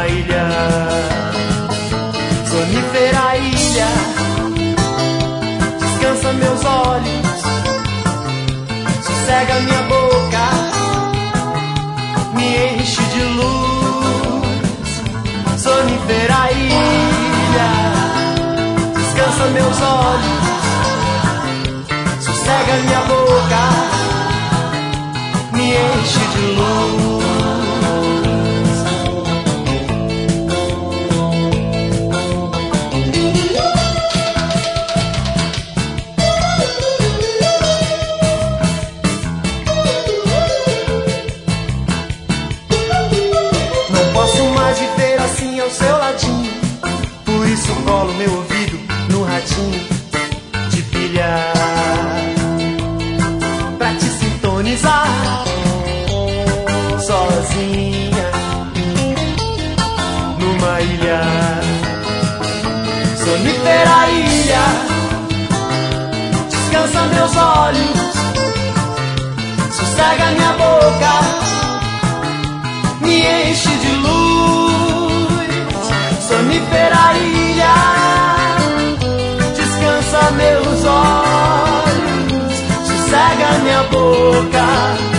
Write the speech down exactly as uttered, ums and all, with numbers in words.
numa ilha, sonífera ilha. Descansa meus olhos, sossega minha boca, me enche de luz. Sonífera ilha, descansa meus olhos, sossega minha boca, me enche de luz. Não posso mais viver assim ao seu ladinho, por isso colo meu ouvido no radinho de pilha pra te sintonizar sozinha numa ilha, sonífera ilha. Descansa meus olhos, sossega minha boca, me enche de luz. Sonífera ilha, descansa meus olhos, sossega minha boca,